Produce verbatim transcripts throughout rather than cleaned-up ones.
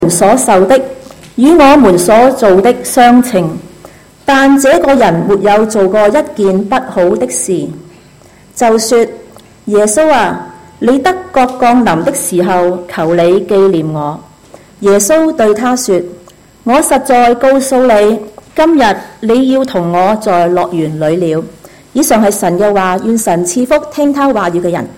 所受的與我們所做的相稱，但這個人沒有做過一件不好的事，就說：耶穌啊，你得國降臨的時候，求你紀念我。耶穌對他說：我實在告訴你，今日你要同我在樂園裏了。以上係神嘅話，願神賜福聽他話語嘅人。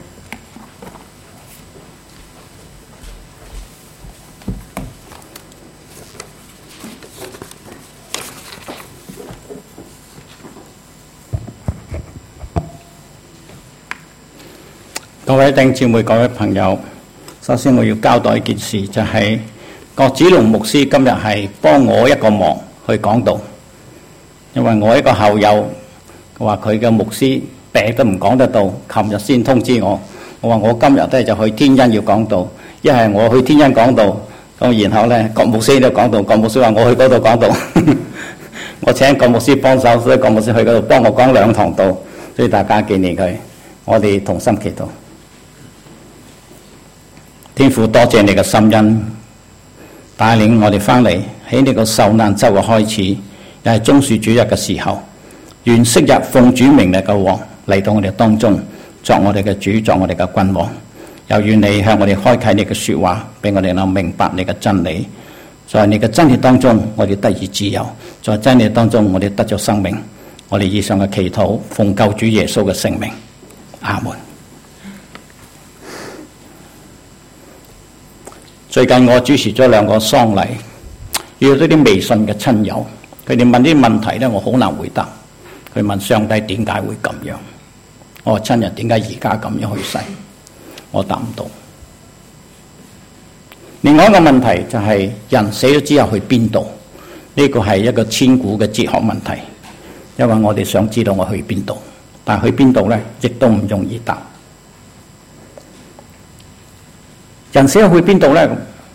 各位弟兄姊妹、各位朋友，首先我要交代一件事，就係郭子龍牧師今日係幫我一個忙去講道，因為我一個校友話佢嘅牧師病都唔講得到，琴日先通知我，我話我今日咧就去天恩要講道，一係我去天恩講道，咁然後咧郭牧師都講道，郭牧師話我去嗰度講道，我請郭牧師幫手，所以郭牧師去嗰度幫我講兩堂道，所以大家紀念佢，我哋同心祈禱。天父，多謝你嘅心恩，帶領我哋翻嚟喺呢個受難週嘅開始，又係棕樹主日嘅時候，願昔日奉主名嚟嘅王嚟到我哋當中，作我哋嘅主，作我哋嘅君王。又願你向我哋開啟你嘅說話，俾我哋能明白你嘅真理。在你嘅真理當中，我哋得以自由；在真理當中，我哋得咗生命。我哋以上嘅祈禱，奉救主耶穌嘅聖名，阿門。最近我主持咗兩個喪禮，遇到啲未信嘅親友，佢哋問啲問題咧，我好難回答。佢問上帝點解會咁樣？我話親人點解而家咁樣去世？我答唔到。另外一個問題就係人死咗之後去邊度？呢個係一個千古嘅哲學問題，因為我哋想知道我去邊度，但係去邊度咧，亦都唔容易答。人死咗去邊度咧？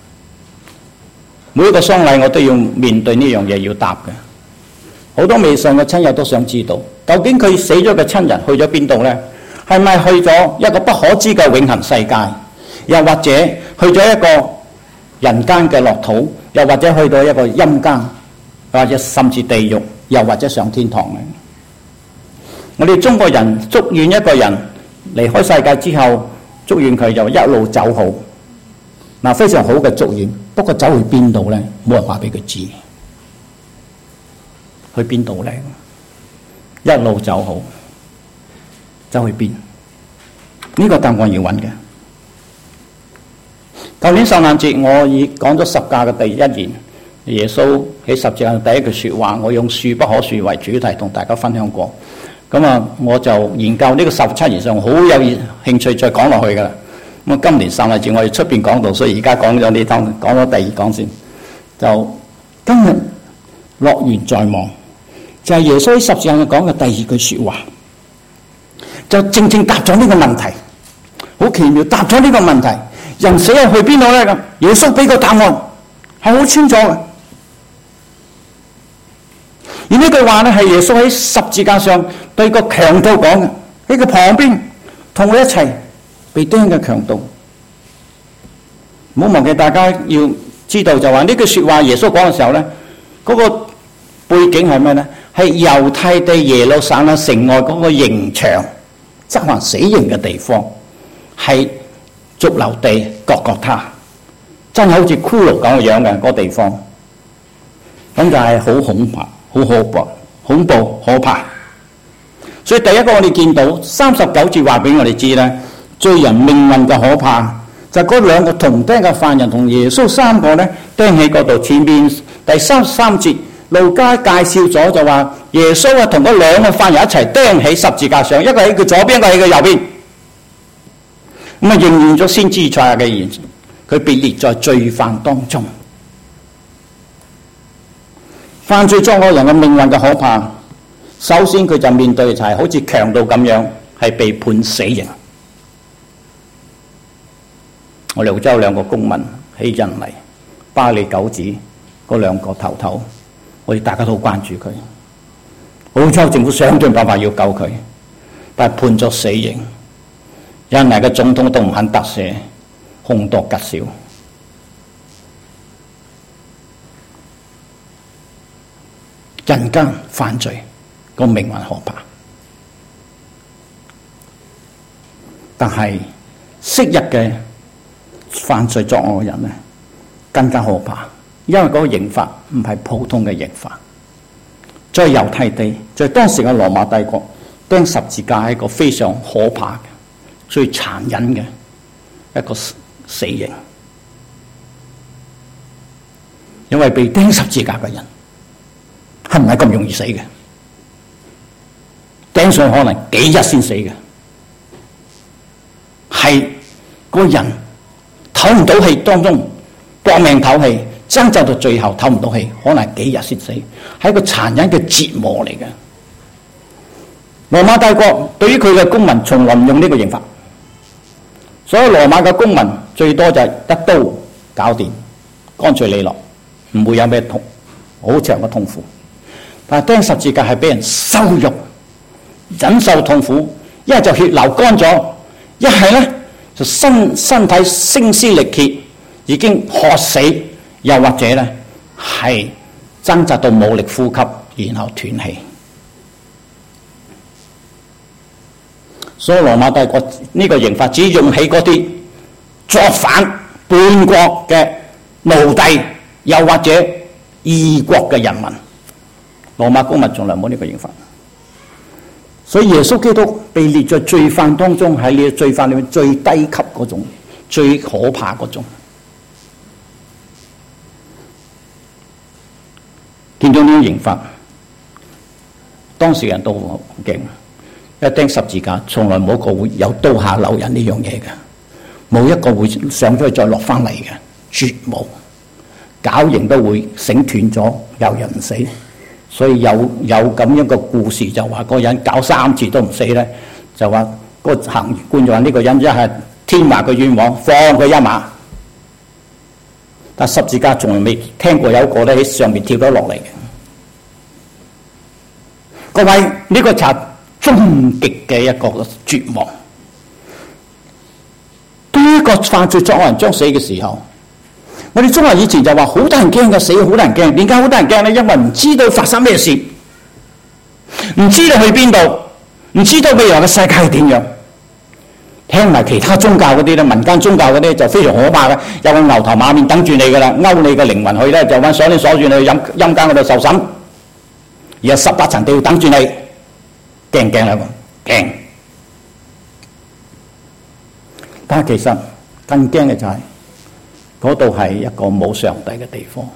每一個喪禮我都要面對呢樣嘢要答嘅。好多未信嘅親友都想知道，究竟佢死咗嘅親人去咗邊度咧？係咪去咗一個不可知嘅永恆世界？又或者去咗一個人間嘅樂土？又或者去到一個陰間？或者甚至地獄？又或者上天堂咧？我哋中國人祝願一個人離開世界之後，祝願佢就一路走好。嗱，非常好嘅祝願，不過走去邊度咧？冇人話俾佢知，去邊度咧？一路走好，走去邊？呢個答案要揾嘅。舊年受難節，我已講咗十架嘅第一言，耶穌喺十字架第一句說話，我用恕不可恕為主題同大家分享過。咁啊，我就研究呢個十七言上，好有興趣再講落去噶啦。咁今年受難節我哋出邊講道，所以而家講咗呢堂，講咗第二講先。就今日樂園在望，就係、是、耶穌喺十字架上講嘅第二句說話，就正正答咗呢個問題，好奇妙，答咗呢個問題。人死係去邊度咧？咁耶穌俾個答案係好清楚嘅。而呢句話咧係耶穌喺十字架上對個強盜講嘅，喺佢旁邊同佢一齊被釘嘅強盜。唔好忘記，大家要知道就話呢句說話耶穌講嘅時候咧，嗰、那個背景係咩咧？係猶太地耶路撒冷城外嗰個刑場，執行死刑嘅地方，係髑髏地各各他，真係好似骷髏咁嘅樣嘅嗰個地方。咁就係好恐怖、好可怖、恐怖、可怕。所以第一個我哋見到三十九節話俾我哋知咧，罪人命運嘅可怕，就嗰、是、兩個同釘嘅犯人同耶穌三個咧釘喺嗰度。前面第三十三節路加介紹咗就話，耶穌啊同嗰兩個犯人一齊釘喺十字架上，一個喺佢左邊，一個喺佢右邊。咁啊，應驗咗先知以賽亞嘅言，佢被列在罪犯當中。犯罪作惡人嘅命運嘅可怕，首先佢就面對就係好似強盜咁樣，係被判死刑。我哋澳洲兩個公民喺印尼巴里九子嗰兩個頭頭，我哋大家都好關注佢。澳洲政府想盡辦法要救佢，但係判咗死刑。印尼嘅總統都唔肯特赦，凶多吉少。 人間犯罪個命運可怕，但係昔日嘅犯罪作惡嘅人呢，更加可怕，因為嗰個刑罰唔係普通嘅刑罰。在猶太地，在當時嘅羅馬帝國，釘十字架係一個非常可怕嘅、最殘忍嘅一個死刑，因為被釘十字架嘅人係唔係咁容易死嘅？釘上可能幾日先死嘅，係個人唞唔到氣當中搏命唞氣，掙扎到最後唞唔到氣，可能幾日先死，係一個殘忍嘅折磨嚟嘅。羅馬帝國對於佢嘅公民從來唔用呢個刑罰，所以羅馬嘅公民最多就係一刀搞掂，乾脆利落，唔會有咩痛好長嘅痛苦。但係釘十字架係俾人羞辱，忍受痛苦，一係就血流乾咗，一係咧就身身體聲嘶力竭，已經渴死，又或者咧係掙扎到冇力呼吸，然後斷氣。所以羅馬帝國呢個刑罰只用喺嗰啲作反叛國嘅奴隸，又或者異國嘅人民。羅馬公民從來冇呢個刑罰。所以耶穌基督被列在罪犯當中，喺呢個罪犯裏面最低級嗰種，最可怕嗰種。見到呢個刑罰，當時人都好驚。一釘十字架，從來冇一個會有刀下留人呢樣嘢嘅，冇一個會上咗去再落翻嚟嘅，絕無。絞刑都會繩斷咗，有人唔死。所以有有咁樣嘅故事，就話個人搞三次都唔死咧，就話個行官就話呢個人一係天話佢冤枉，放佢一馬。但十字架從來未聽過有一個咧喺上面跳咗落嚟嘅。各位，呢、這個就係終極嘅一個絕望。當一個犯罪作惡人將死嘅時候，我哋中國以前就話好多人驚嘅，死好多人驚。點解好多人驚呢？因為唔知道發生咩事，唔知道去邊度，唔知道未來嘅世界係點樣。聽埋其他宗教嗰啲咧，民間宗教嗰啲就非常可怕嘅，有個牛頭馬面等住你噶啦，勾你嘅靈魂去咧，就揾鎖鏈鎖住你去陰陰間嗰度受審，而係十八層地獄等住你，驚唔驚啊？驚！但係其實更驚嘅就係、是。嗰度係一個冇上帝嘅地方，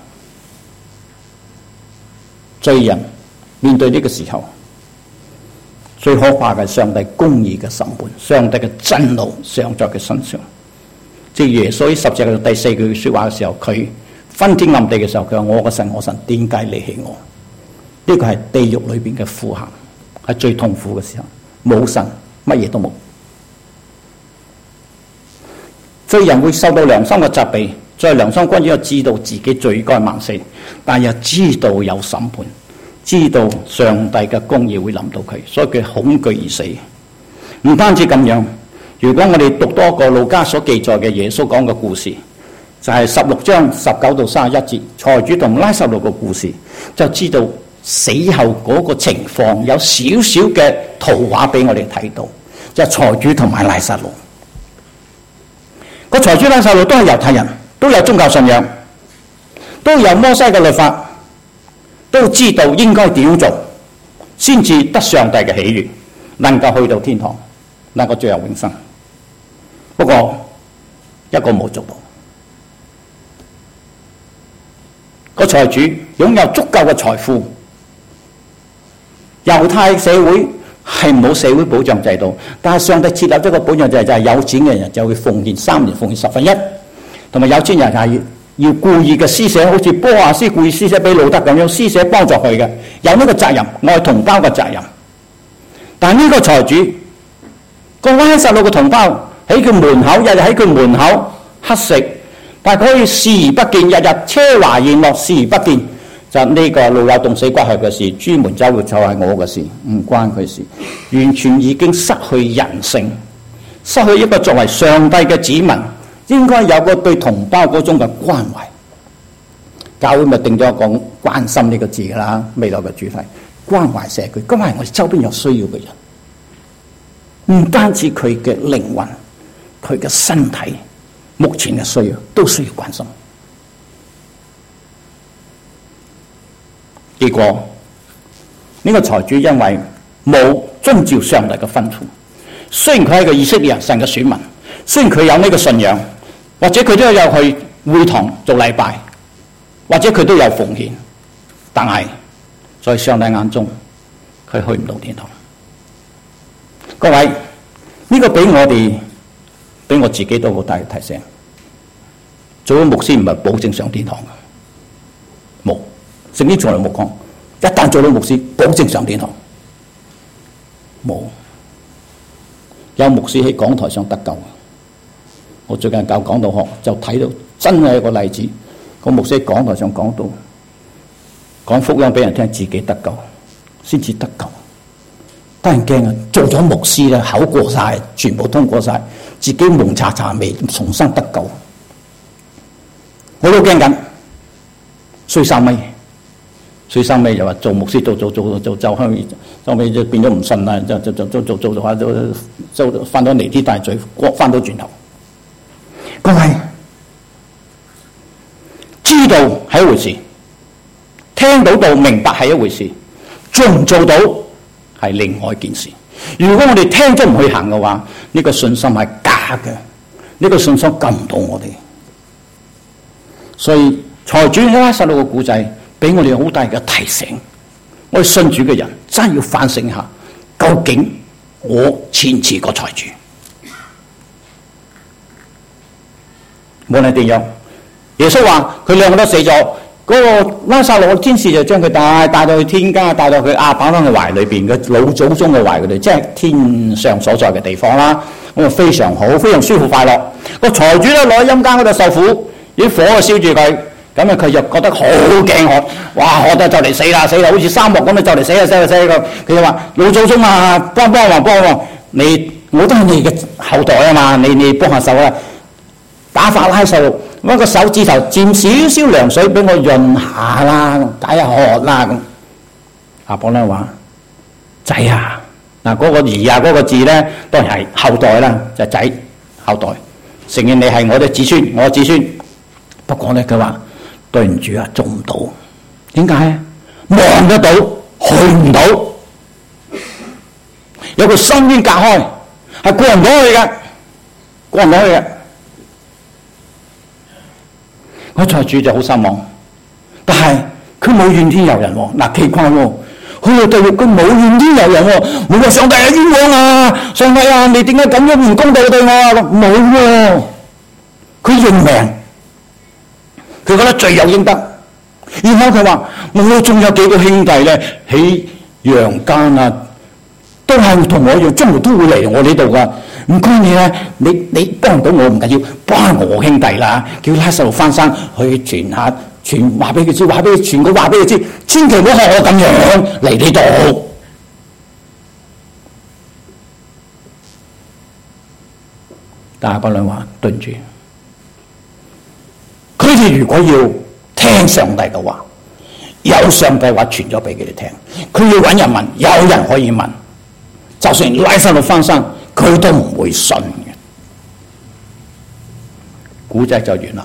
罪人面對呢個時候，最可怕嘅係上帝公義嘅審判，上帝嘅震怒上在佢身上。即係耶穌喺十字架第四句說話嘅時候，佢昏天暗地嘅時候，佢話：我嘅神，我神，點解離棄我？呢個係地獄裏邊嘅呼喊，係最痛苦嘅時候，冇神，乜嘢都冇。罪人會受到良心嘅責備，在良心君主知道自己罪該萬死，但又知道有審判，知道上帝嘅公義會臨到佢，所以佢恐懼而死。唔單止咁樣，如果我哋讀多個路加所記載嘅耶穌講嘅故事，就係十六章十九到三十一節，財主同拉撒路嘅故事，就知道死後嗰個情況有少少嘅圖畫俾我哋睇到，就係財主同埋拉撒路。個財主拉撒路都係猶太人，都有宗教信仰，都有摩西嘅律法，都知道應該點樣做，先至得上帝嘅喜悅，能夠去到天堂，能夠進入永生。不過一個冇做到。個財主擁有足夠嘅財富，猶太社會係冇社會保障制度，但係上帝設立咗個保障制度，就係有錢嘅人就會奉獻三年奉獻十分一，同埋有錢人係要，要故意嘅施捨，好似波亞斯故意施捨俾路德咁樣施捨幫助佢嘅，有呢個責任，愛同胞嘅責任。但係呢個財主個拉撒路嘅同胞喺佢門口，日日喺佢門口乞食，但係佢可以視而不見，日日奢華宴樂視而不見。就呢個老友凍死骨係嘅事，朱門酒活就係我嘅事，唔關佢事，完全已經失去人性，失去一個作為上帝嘅子民應該有個對同胞嗰種嘅關懷。 教會咪定咗一個關心呢個字噶啦，未來嘅主題關懷社區，關懷我哋周邊有需要嘅人，唔單止佢嘅靈魂，佢嘅身體目前嘅需要都需要關心。結果呢、這個財主因為冇遵照上帝嘅吩咐，雖然佢係個以色列人神嘅選民，雖然佢有呢個信仰，或者佢都有去會堂做禮拜，或者佢都有奉獻，但係在上帝眼中佢去唔到天堂。各位，呢、這個俾我哋俾我自己都好大嘅提醒，做咗牧師唔係保證上天堂嘅，冇，聖經從來冇講一旦做到牧師保證上天堂，冇。有牧師喺講台上得救，我最近教講道學就睇到真係一個例子，個牧師喺講台上講到講福音俾人聽，自己得救先至得救，得人驚啊！做咗牧師咧，口過晒，全部通過晒，自己蒙查查未重新得救，我都驚緊。衰三尾，衰三尾又話做牧師做做做做走向，後尾就變咗唔信啦，就就就做做做做下就就翻到離天大罪，翻到轉頭。各位知道係一回事，聽到到明白係一回事，做唔做到係另外一件事。如果我哋聽咗唔去行嘅話，呢個信心係假嘅，呢個信心救唔到我哋。所以財主拉撒路嘅故仔俾我哋好大嘅提醒，我哋信主嘅人真係要反省下，究竟我似唔似個財主？無論點樣，耶穌話佢兩個都死咗，嗰、那個拉撒路嘅天使就將佢帶帶到去天家，帶到去阿爸嘅懷裏邊嘅老祖宗嘅懷嗰度，即係天上所在嘅地方啦。咁啊非常好，非常舒服快樂。個財主咧落喺陰間嗰度受苦，啲火啊燒住佢，咁啊佢就覺得好驚渴，哇渴得就嚟死啦死啦，好似沙漠咁啊就嚟死啦死啦死啦！佢就話老祖宗啊，幫幫我幫我，你我都係你嘅後代啊嘛，你你幫下手啦！打發拉撒路，揾個手指頭沾少少涼水俾我潤下啦，解下渴啦咁。阿伯咧話：仔啊，嗱、那、嗰個兒啊嗰個字咧，當然係後代啦，就係、仔後代。承認你係我嘅子孫，我嘅子孫。不過咧，佢話對唔住啊，做唔到。點解啊？望得到，去唔到。有個深淵隔開，係過唔到去嘅，過唔到去嘅。我財主就好失望，但係佢冇怨天尤人喎。嗱，奇怪喎，去到地獄佢冇怨天尤人喎，冇話上帝係冤枉啊，上帝啊，你點解咁樣唔公道對我啊？冇喎，佢認命，佢覺得罪有應得。然後佢話：我仲有幾個兄弟咧喺陽間啊，都係同我一樣，將來都會嚟我呢度噶。唔該你咧，你你幫唔到我唔緊要，幫我兄弟啦，叫拉撒路翻生去傳下傳話俾佢知，話俾佢傳個話俾佢知，千祈唔好學我咁樣嚟呢度。但係伯倫話對唔住，佢哋如果要聽上帝嘅話，有上帝話傳咗俾佢哋聽，佢要揾人問，有人可以問，就算拉撒路翻生，佢都唔會信嘅。古仔就完啦。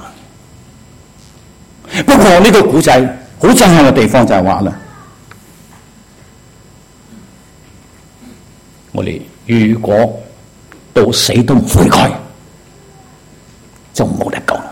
不過呢個古仔好震撼嘅地方就係話啦，我哋如果到死都唔悔改，就冇得救啦。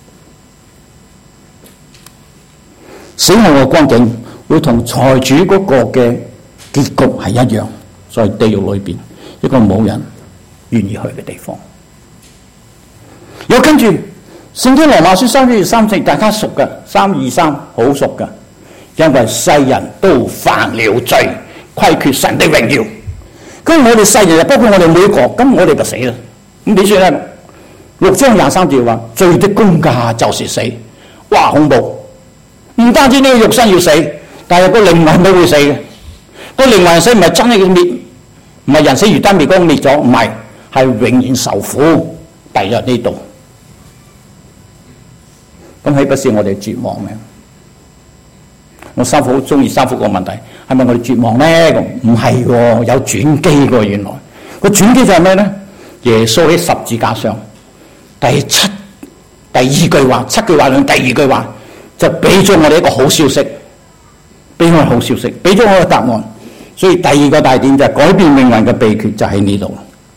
死後嘅光景會同財主嗰個嘅結局係一樣，在地獄裏邊一個冇人願意去嘅地方。又跟住聖經羅馬書三章三四，大家熟嘅，三二三好熟嘅，因為世人都犯了罪，虧缺神的榮耀。咁我哋世人，包括我哋每一個，咁我哋就死啦。咁點算咧？六章廿三節話：罪的工價就是死。哇，恐怖！唔單止呢個肉身要死，但係個靈魂都會死嘅。個靈魂死唔係真係要滅，唔係人死如燈滅光滅咗，唔係，係永遠受苦，遞入呢度。咁豈不是我哋絕望咩？ 我三福好中意三福個問題，係咪我哋絕望呢？唔係喎，有轉機喎。原來個轉機就係咩呢？耶穌喺十字架上第七第二句話，七句話裏第二句話就俾咗我哋一個好消息，俾我哋好消息，俾咗我個答案。所以第二個大點就係改變命運嘅秘訣就喺呢度。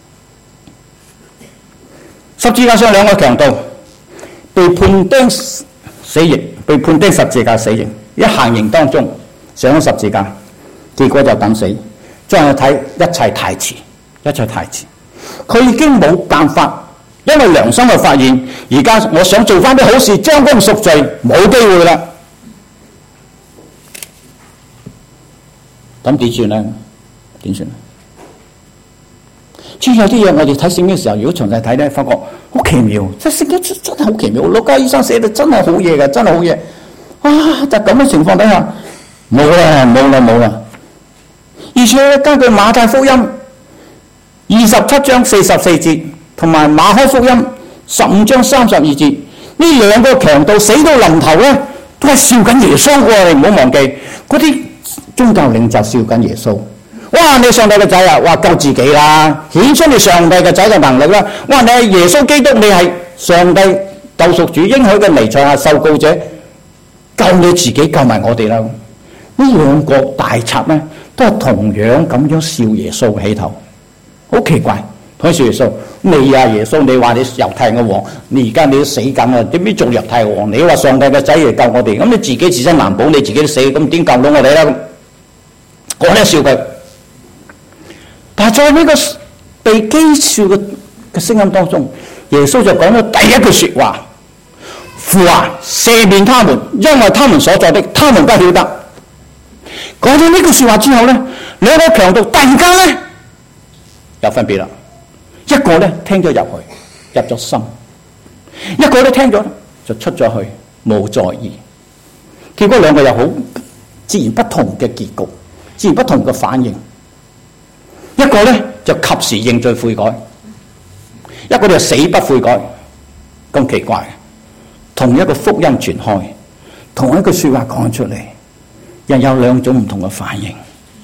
十字架上兩個強盜被判釘死刑，被判釘十字架死刑，一行刑當中上咗十字架，結果就等死。再去睇一切太遲，一切太遲。佢已經冇辦法，因為良心嘅發現，而家我想做翻啲好事，將功贖罪，冇機會啦。咁點算呢？點算？至於有啲嘢，我哋睇聖經嘅時候，如果詳細睇咧，發覺好奇妙，即係聖經真真係好奇妙。路加醫生寫得真係好嘢嘅，真係好嘢。啊，就咁嘅情況底下，冇啦，冇啦，冇啦。而且根據馬太福音二十七章四十四節，同埋馬可福音十五章三十二節，呢兩個強盜死到臨頭咧，都係笑緊耶穌喎。你唔好忘記，嗰啲宗教領袖笑緊耶穌。哇！你上帝嘅仔啊！哇！救自己啦，顯出你上帝嘅仔嘅能力啦！哇！你係耶穌基督，你係上帝救贖主應許嘅彌賽亞受膏者，救你自己，救埋我哋啦！呢兩個大賊咧，都係同樣咁樣笑耶穌起頭，好奇怪！同佢笑耶穌，你啊耶穌，你話你猶太人嘅王，你而家你都死緊啦，點知做猶太王？你話上帝嘅仔嚟救我哋，咁你自己自身難保，你自己都死，咁點救到我哋咧？我咧笑佢。但係在呢個被譏笑嘅嘅聲音當中，耶穌就講咗第一句說話：父啊，赦免他們，因為他們所做的，他們不曉得。講咗呢句說話之後咧，兩個強盜突然間咧有分別啦。一個咧聽咗入去，入咗心；一個咧聽咗就出咗去，冇在意。結果兩個有好自然不同嘅結局，自然不同嘅反應。一個咧就及時認罪悔改，一個就死不悔改，咁奇怪。同一個福音傳開，同一句說話講出嚟，又有兩種唔同嘅反應。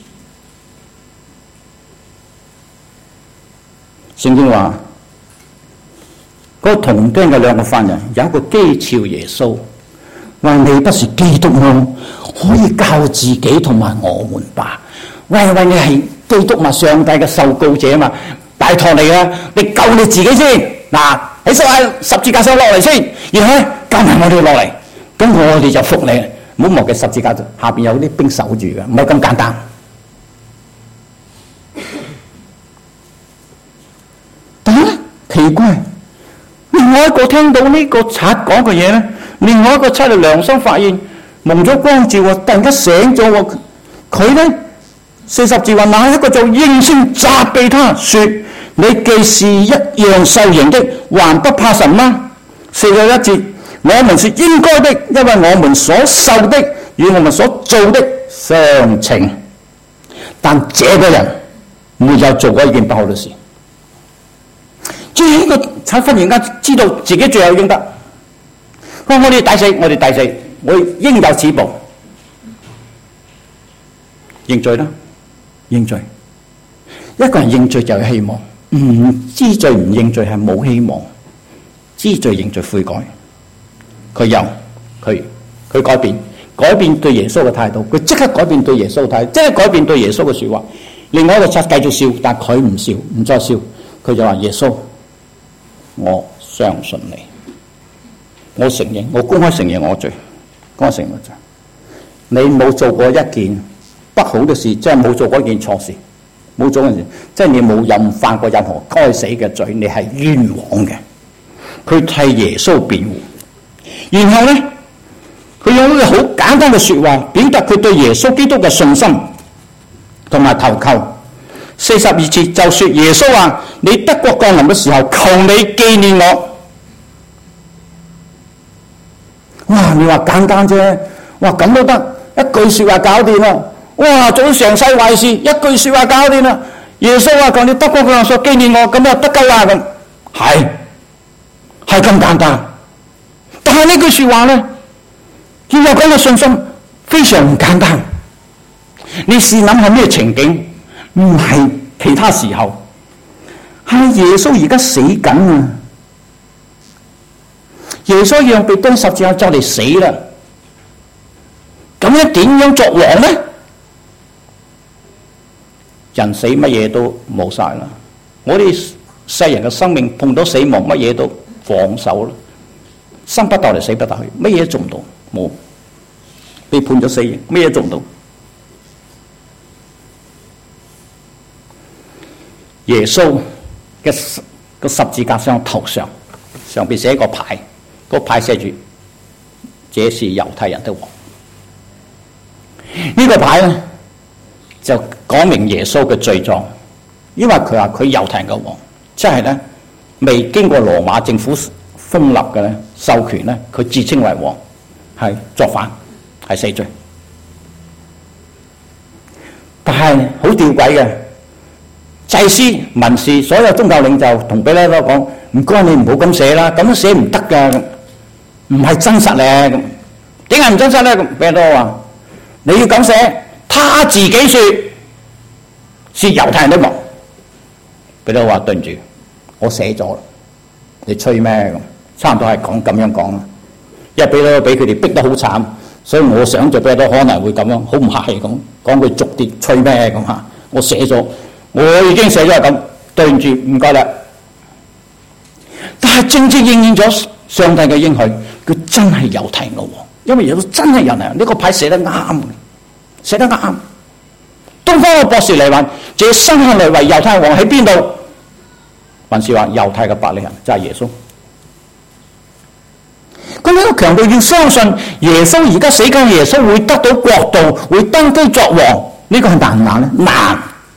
聖經話，嗰、那個同釘嘅兩個犯人，有一個譏笑耶穌，話你不是基督嗎？可以教自己同埋我們吧？喂喂，你係基督嘛？上帝嘅受膏者嘛？拜託你啦，你救你自己先。嗱，喺十喺十字架上落嚟先，然後咧救埋我哋落嚟，咁我哋就服你。唔好忘記十字架下邊有啲兵守住嘅，唔係咁簡單。但係咧奇怪，另外一個聽到呢個賊講嘅嘢咧，另外一個出嚟良心發現，蒙咗光照喎，突然間醒咗喎，佢咧。四十字話，那一個就應聲責備他說：你既是一樣受刑的，還不怕神嗎？四十一節，我們是應該的，因為我們所受的與我們所做的相稱。但這個人沒有做過一件不好的事。即係呢個賊忽然間知道自己罪有應得，我我哋抵死，我哋抵死，我應有此報，認罪啦。認罪，一個人認罪就有希望，唔知罪唔認罪係冇希望。知罪認罪悔改，佢有佢佢改變，改變對耶穌嘅態度，佢即刻改變對耶穌嘅態度，即刻改變對耶穌嘅說話。另外一個賊繼續笑，但佢唔笑，唔再笑，佢就話：耶穌，我相信你，我承認，我公開承認我罪，公開承認我罪。你冇做過一件不好嘅事，即係冇做過一件錯事，冇做嗰件事，即係你冇任犯過任何該死嘅罪，你係冤枉嘅。佢替耶穌辯護，然後咧，佢用一個好簡單嘅說話表達佢對耶穌基督嘅信心同埋投靠。四十二節就說耶穌話：你得國降臨嘅時候，求你紀念我。哇！你話簡單啫，哇咁都得，一句說話搞掂啦。哇！做咗成世壞事，一句說話搞掂啦。耶穌話：求你得國降臨，紀念我，咁就得救啦。咁係係咁簡單，但係呢句說話咧，要有咁嘅信心， 非常唔簡單。你試諗下咩情景？唔係其他時候，係耶穌而家死緊啊！耶穌讓被釘十字架就嚟死啦，咁樣點樣作王呢？人死乜嘢都冇晒啦，我哋世人嘅生命碰到死亡，乜嘢都放手啦，生不帶嚟死不帶去，乜嘢都做唔到，冇被判咗死刑，乜嘢做唔到。耶穌嘅個十字架上頭上上邊寫個牌，個牌寫住這是猶太人的王。呢個牌咧就講明耶穌嘅罪狀，因為佢話佢猶太人嘅王，即係咧未經過羅馬政府封立嘅咧授權咧，佢自稱為王，係作反，係死罪。但係好吊詭嘅。祭司、文士、所有宗教領袖同彼拉多講：唔該你唔好咁寫啦，咁樣寫唔得㗎，唔係真實咧。咁點解唔真實咧？咁彼拉多話：你要咁寫，他自己説是猶太人的王。彼拉多話：對唔住，我寫咗，你吹咩？咁差唔多係講咁樣講啦。因為彼拉多俾佢哋逼得好慘，所以我想就彼拉多可能會咁樣，好唔客氣咁講句俗啲，吹咩咁嚇？我寫咗。我已經寫咗係咁，對唔住，唔該啦。但係正正應驗咗上帝嘅應許，佢真係猶太人嘅王，因為耶穌真係猶太人。呢個牌寫得啱，寫得啱。東方嘅博士嚟話：這生下來為猶太王喺邊度？還是話猶太嘅伯利恆就係耶穌。咁呢個強調要相信耶穌而家死緊，耶穌會得到國度，會登基作王。呢、這個係難唔難咧？難。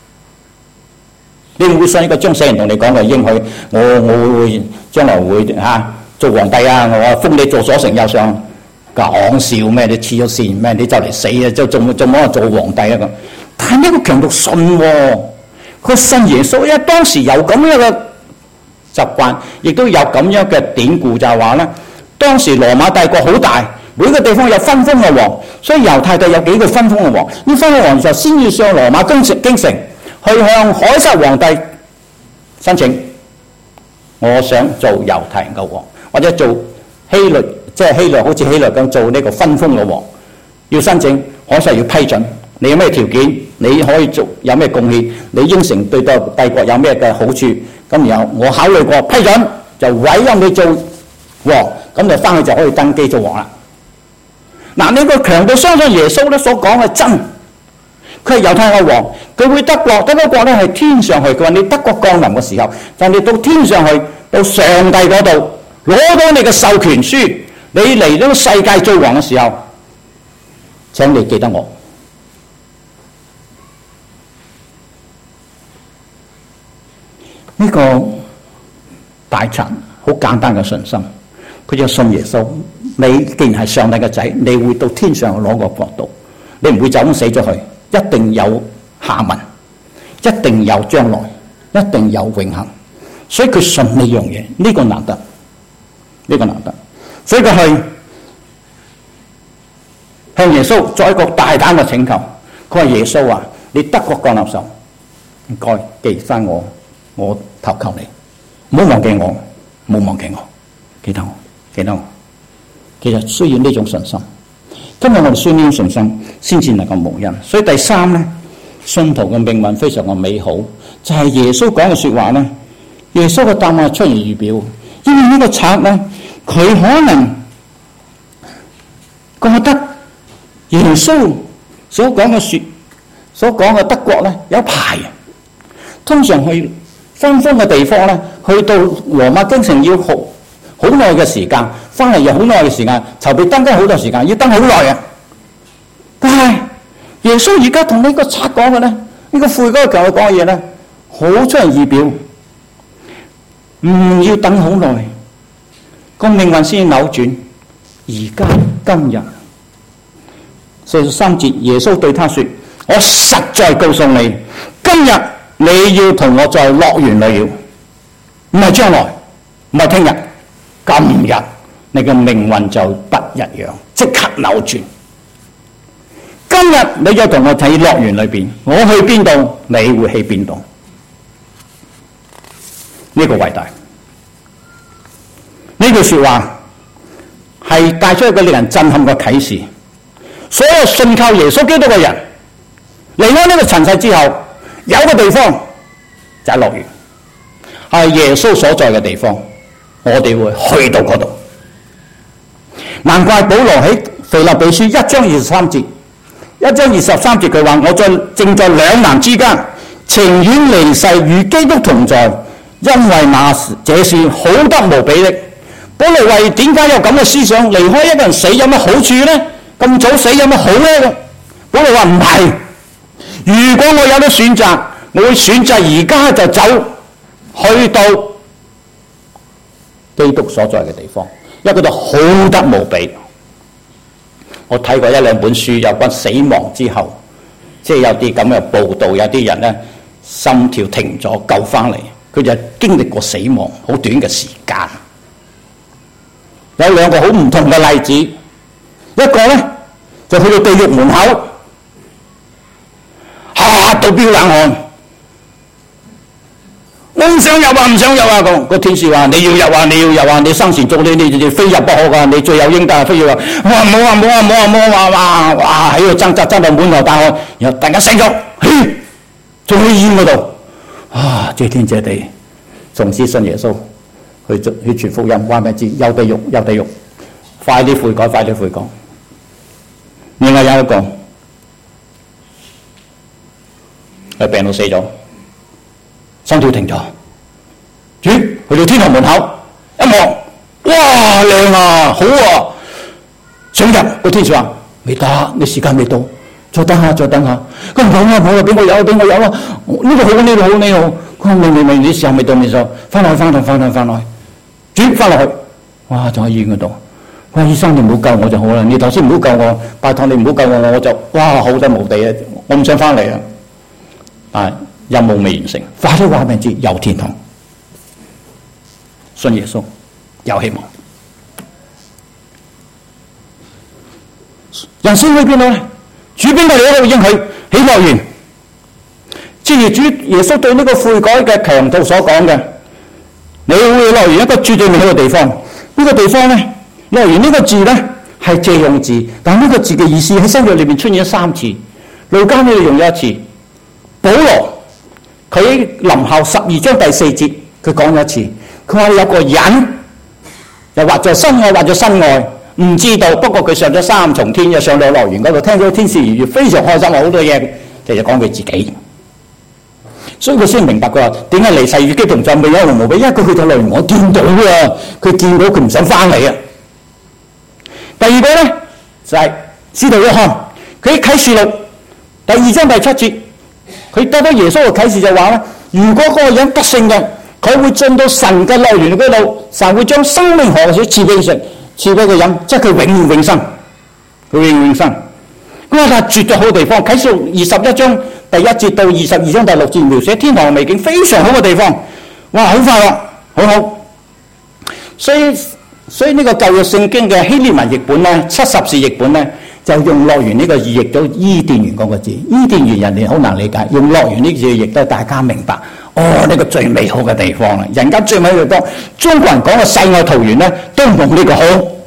你唔會信一個將死人同你講嘅應許，我我會將來會嚇、啊、做皇帝啊！我封你做左丞右相，講笑咩？你黐咗線咩？你就嚟死啊！就仲仲冇做皇帝啊咁。但係呢個強盜信喎、哦，佢信耶穌，因為當時有咁樣嘅習慣，亦都有咁樣嘅典故，就係話咧，當時羅馬帝國好大，每個地方有分封嘅王，所以猶太地有幾個分封嘅王。呢分封嘅王就先要上羅馬京城京城。去向凱撒皇帝申請，我想做猶太人嘅王，或者做希律，即係希律，好似希律咁做呢個分封嘅王。要申請，凱撒要批准。你有咩條件？你可以做有咩貢獻？你應承對待帝國有咩嘅好處？咁然後我考慮過批准，就委任你做王，咁就翻去就可以登基做王啦。嗱，呢個強調相信耶穌咧所講嘅真。佢係猶太人嘅王，佢會得國，得個國咧係天上去。佢話你得國降臨嘅時候，就你到天上去，到上帝嗰度攞到你嘅授權書，你嚟到世界做王嘅時候，請你記得我。呢、這個大臣好簡單嘅信心，佢就信耶穌。你既然係上帝嘅仔，你會到天上攞個國度，你唔會就咁死咗去。一定有下文，一定有將來，一定有永恆，所以佢信呢樣嘢，呢、這個難得，呢、這個難得，所以佢係向耶穌作一個大膽嘅請求。佢話耶穌啊，你得國降臨時，唔該記翻我，我投靠你，唔好忘記我，唔好忘記我，記得我，記得我。其實需要呢種信心。今日我哋需要呢種信心，先至能夠蒙恩。所以第三咧，信徒嘅命運非常嘅美好，就係、是、耶穌講嘅說話咧。耶穌嘅答案出人預表，因為呢個賊咧，佢可能覺得耶穌所講嘅說，所講嘅德國咧有排。通常去分封嘅地方咧，去到羅馬京城要好好耐嘅時間。翻嚟又好耐嘅時間，籌備登基好多時間，要登好耐啊！但係耶穌而家同呢個賊講嘅咧，呢、這個悔嗰個強盜講嘅嘢咧，好出人意表。唔要等好耐，個命運先扭轉。而家今日四十三節，耶穌對他說：我實在告訴你，今日你要同我在樂園裏了，唔係將來，唔係聽日，今日。你嘅命運就不一樣，即刻扭轉。 日你就同我睇樂園裏邊，我去邊度，你會去邊度。呢個偉大，呢句說話係帶出一個令人震撼嘅啟示。所有信靠耶穌基督嘅人，離開呢個塵世之後，有個地方就係樂園，係耶穌所在嘅地方，我哋會去到嗰度。難怪保羅喺腓立比書一章二十三節，一章二十三節佢話：我在正在兩難之間，情願離世與基督同在，因為那這是好得無比的。保羅話：點解有咁嘅思想？離開一個人死有乜好處呢？咁早死有乜好呢？保羅話唔係，如果我有得選擇，我會選擇而家就走去到基督所在嘅地方，因為嗰度好得無比。我睇過一兩本書有關死亡之後，即係有啲咁嘅報道，有啲人呢心跳停咗救翻嚟，佢就經歷過死亡好短嘅時間。有兩個好唔同嘅例子，一個呢就去到地獄門口，嚇到飆冷汗，我唔想入啊，唔想入啊！個個天使話：你要入啊，你要入啊！你生前做你，你你非入不可噶，你罪有應得，非要話，哇冇啊冇啊冇啊冇啊哇哇喺度掙扎掙到滿頭大汗，然後突然間醒咗，嘿，仲喺醫院嗰度，啊謝天謝地，從此信耶穌，去去傳福音，話俾知有地獄有地獄，快啲悔改快啲悔改。另外有一個，佢病到死咗，心跳停咗，咦？去到天堂門口一望，哇靚啊，好啊！想入，個天使話未得，你時間未到，再等下，再等下。佢唔好啊，唔好啊，俾我有，俾我有啊！呢個好，呢個好，呢個好。佢話明明明，你時候未到，未到，翻落去，翻落去，翻落去，翻落去，轉翻落去，哇！仲喺醫院嗰度。哇！醫生你唔好救我就好啦，你頭先唔好救我，拜託你唔好救我，我就哇好得無地啊！我唔想翻嚟啊！啊，任務未完成，快啲話俾人知有天堂，信耶穌有希望。人先去邊度咧？主邊個嚟喺度應許起樂園？正如主耶穌對呢個悔改嘅強盜所講嘅，你會樂園一個絕對美好嘅地方。呢、這個地方咧。樂園呢個字咧係借用字，但呢個字嘅意思喺新約裏面出現咗三次。路加呢度用咗一次，保羅佢喺林後十二章第四節佢講咗一次，佢話有個人又或者身外或者身外唔知道，不過佢上咗三重天，又上到樂園嗰度，聽咗天使言語，非常開心，好多嘢，其實講佢自己。所以佢先明白佢話點解離世與基督同在，未有無比，因為佢去到樂園，我見到啊，佢見到佢唔想翻嚟啊。第二個咧就係使徒約翰，佢喺啟示錄第二章第七節，佢得到耶穌嘅啟示就話咧，如果嗰個人得勝嘅，佢會進到神嘅樂園嗰度，神會將生命河水賜俾佢食，賜俾佢飲，即係佢永遠永生，佢永遠永生。咁啊，係絕對好嘅地方。啟示錄二十一章第一節到二十二章第六節描寫天堂嘅美景，非常好嘅地方。哇，好快樂，好好。所以。所以呢個舊約聖經嘅希臘文譯本咧，七十士譯本咧，就用樂園呢個意譯咗伊甸園嗰個字。伊甸園人哋好難理解，用樂園呢個字譯得大家明白。哦，呢、這個最美好嘅地方啦，人間最美好嘅地方。中國人講嘅世外桃源咧，都唔用呢個好，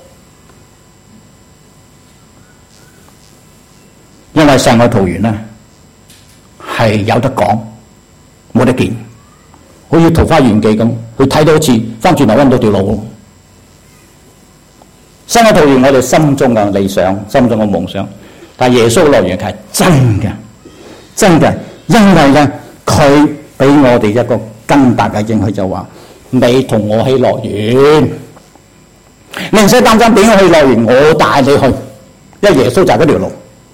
因為世外桃源咧係有得講，冇得見。好似桃花源記咁，佢睇到一次，翻轉頭揾到條路。世外桃源我哋心中嘅理想，心中嘅夢想，但耶穌樂園係真嘅，真嘅，因為咧佢俾我哋一個更大嘅應許，就話你同我去樂園，你唔使擔心俾我去樂園，我帶你去，因為耶穌就係嗰條路。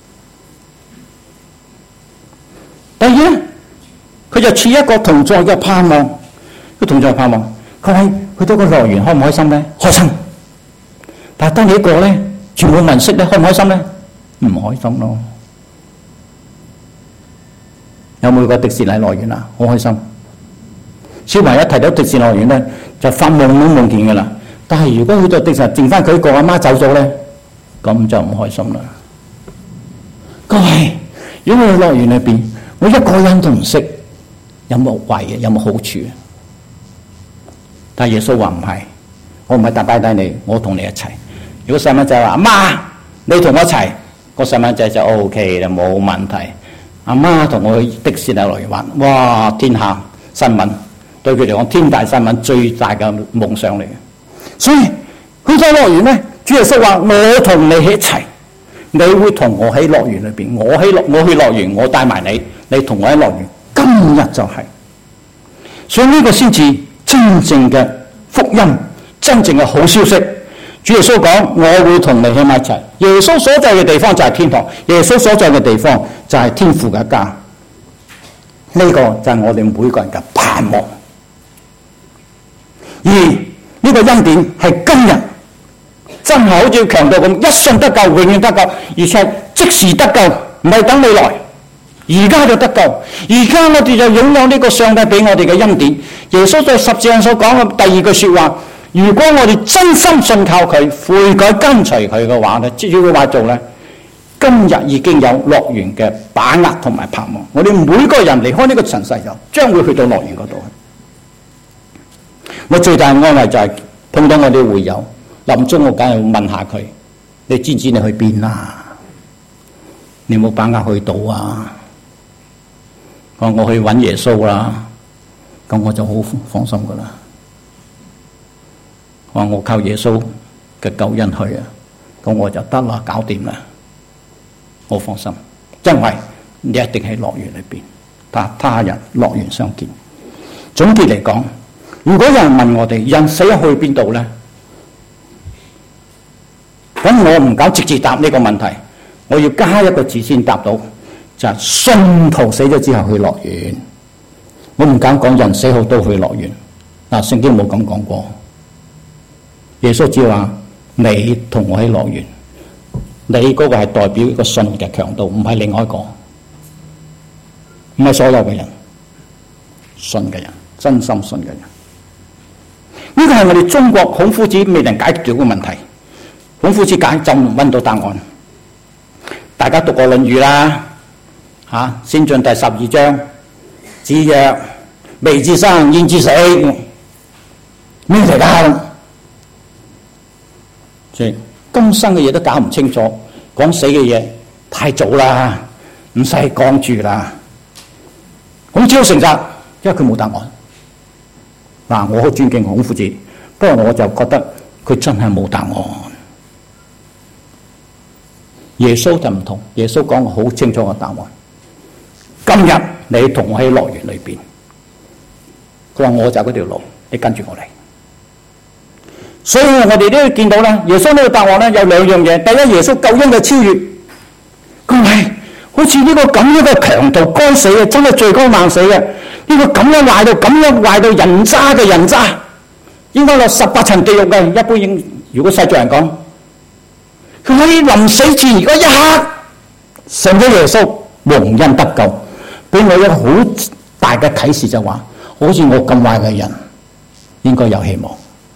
第二咧，佢就賜一個同在嘅盼望，個同在盼望，佢喺去到個樂園開唔開心咧？開心。但係當你一個咧，全部文飾咧，開唔開心咧？唔開心咯。有冇去過迪士尼樂園啊？好開心。小朋友一提到迪士尼樂園咧，就發夢都夢見噶啦。但係如果去到迪士尼，剩翻佢一個阿媽走咗咧，咁就唔開心啦。 各位，如果我去樂園裏邊，我一個人都唔識，有冇壞嘅？有冇好處？但耶穌話唔係，我唔係打敗低你，我同你一齊。如果細蚊仔話阿媽，你同我一齊，個細蚊仔就 O K 啦，冇問題。阿媽同我去迪士尼樂園玩，哇！天下新聞，對佢嚟講天大新聞，最大嘅夢想嚟嘅。所以去咗樂園咧，主耶穌話：我同你一齊，你會同我喺樂園裏邊，我喺樂我去樂園，我帶埋你，你同我喺樂園。今日就係、是，所以呢個先至真正嘅福音，真正嘅好消息。主耶穌講：我會同你喺埋一齊。耶穌所在嘅地方就係天堂，耶穌所在嘅地方就係天父嘅家。呢、這個就係我哋每個人嘅盼望。而呢個恩典係今日真係好似強調咁，一信得救，永遠得救，而且即時得救，唔係等未來，而家就得救。而家我哋就擁有呢個上帝俾我哋嘅恩典。耶穌在十字架所講嘅第二句說話：如果我哋真心信靠佢，悔改跟隨佢嘅話咧，照佢話做咧，今日已經有樂園嘅把握同埋盼望。我哋每個人離開呢個塵世就將會去到樂園嗰度。我最大嘅安慰就係碰到我哋會友，臨終我梗係問下佢：你知唔知你去邊啊？你有冇把握去到啊？我我去揾耶穌啦，咁我就好放心噶啦。話我靠耶穌嘅救恩去啊，咁我就得啦，搞掂啦，我放心。因為你一定喺樂園裏邊，他他人樂園相見。總結嚟講，如果有人問我哋人死去邊度咧，咁我唔敢直接答呢個問題，我要加一個字先答到，就係、是、信徒死咗之後去樂園。我唔敢講人死後都去樂園，嗱，聖經冇咁講過。耶穌只話你同我喺樂園，你嗰個係代表一個信嘅強度，唔係另外一個，唔係所有嘅人，信嘅人，真心信嘅人。呢個係我哋中國孔夫子未能解決到嘅問題。孔夫子解就唔揾到答案。大家讀過《論語》啦，吓、啊，先進第十二章，子曰：未之生，焉之死？咩嚟㗎？即係今生嘅嘢都搞唔清楚，講死嘅嘢太早啦，唔使講住啦。孔子好誠實，因為佢冇答案。嗱，我好尊敬孔夫子，不過我就覺得佢真係冇答案。耶穌就唔同，耶穌講個好清楚嘅答案。今日你同我喺樂園裏邊，佢話我就嗰條路，你跟住我嚟。所以我哋都要見到咧，耶穌呢個答案咧有兩樣嘢。第一，耶穌救恩嘅超越，佢係好似呢個咁樣嘅強盜該死嘅，真係罪該萬死嘅。呢個咁樣壞到咁樣壞到人渣嘅人渣，應該落十八層地獄嘅。一般應如果世俗人講，佢可以臨死前如果一刻信咗耶穌，蒙恩得救，俾我一個好大嘅啟示就話，好似我咁壞嘅人應該有希望。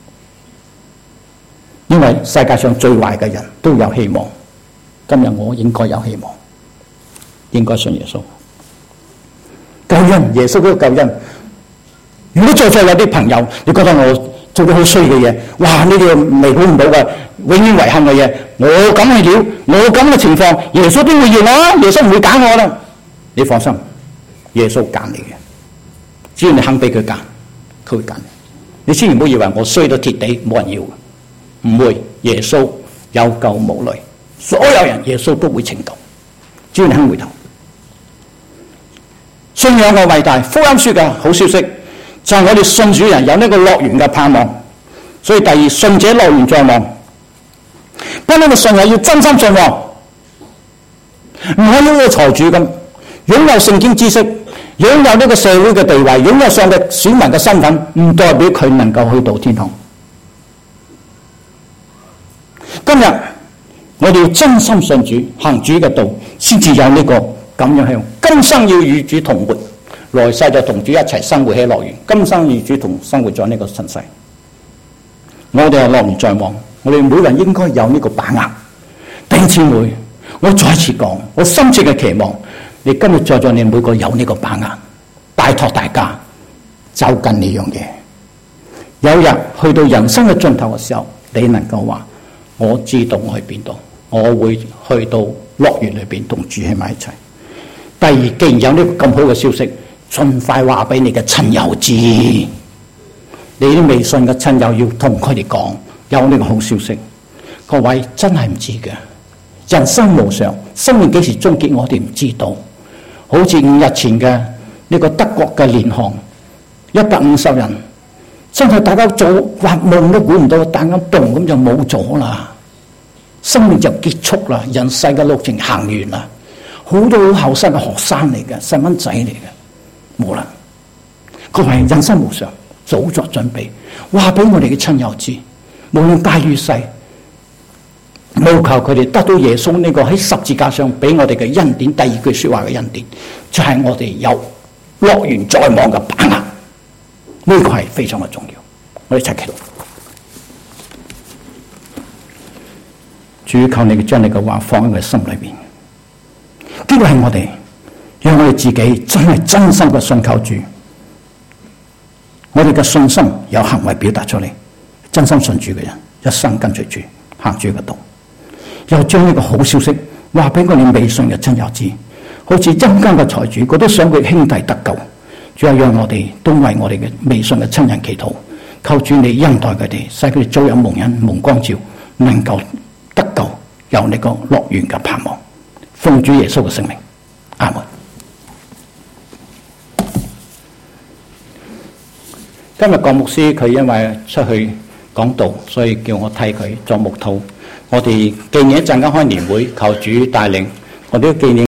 因為世界上最壞嘅人都有希望，今日我應該有希望，應該信耶穌。救恩，耶穌嗰個救恩。如果在座有啲朋友，你覺得我做咗好衰嘅嘢，哇！呢啲彌補唔到嘅，永遠遺憾嘅嘢，我咁嘅料，我咁嘅情況，耶穌邊會要我啊？耶穌唔會揀我啦。你放心，耶穌揀你嘅，只要你肯俾佢揀，佢會揀你。你千祈唔好以為我衰到鐵地，冇人要。唔會，耶穌有救無慮，所有人耶穌都會拯救，只要你肯回頭。信仰嘅偉大，福音書嘅好消息就係、是、我哋信主人有呢個樂園嘅盼望。所以第二，信者樂園在望。不過呢個信係要真心信望，唔係呢個財主咁擁有聖經知識，擁有呢個社會嘅地位，擁有上帝選民嘅身份，唔代表佢能夠去到天堂。今日我哋要真心信主，行主嘅道，先至有呢個咁樣向。今生要與主同活，來世就同主一齊生活喺樂園。今生與主同生活在呢個塵世，我哋係樂園在望。我哋每人應該有呢個把握。弟兄姊妹， 我再次講，我深切嘅期望，你今日在座你每個有呢個把握，拜託大家走近呢樣嘢。有日去到人生嘅盡頭嘅時候，你能夠話我知道我去邊度，我會去到樂園裏邊同主喺埋一齊。第二，既然有呢個咁好嘅消息，盡快話俾你嘅親友知，你啲未信嘅親友要同佢哋講有呢個好消息。各位真係唔知嘅，人生無常，生命幾時終結我哋唔知道。好似五日前嘅呢個德國嘅聯航一百五十人，真係大家做畫夢都估唔到，但咁動咁就冇咗啦，生命就結束啦，人世嘅路程行完啦。好多好後生嘅學生嚟嘅，細蚊仔嚟嘅，冇啦。各位人生無常，早作準備，話俾我哋嘅親友知，無論大與細，務求佢哋得到耶穌呢個喺十字架上俾我哋嘅恩典。第二句說話嘅恩典，就係、是、我哋有樂園在望嘅把握，呢、這個係非常嘅重要。我哋一齊祈禱，主求你將你嘅話放喺佢心裏邊。呢個係我哋，讓我哋自己真係真心嘅信靠主。我哋嘅信心有行為表達出嚟，真心信主嘅人一生跟隨主，行主嘅道。又將呢個好消息話俾我哋未信嘅親友知，好似陰間嘅財主，佢都想佢兄弟得救。主要讓我哋都為我哋嘅未信嘅親人祈禱，求主你恩待佢哋，使佢哋早有蒙恩蒙光照，能夠得救，有呢個樂園嘅盼望。奉主耶穌嘅聖名，阿門。今日郭牧師佢因為出去講道，所以叫我替佢作牧禱。我哋紀念一陣間開年會，求主帶領，我哋都紀念。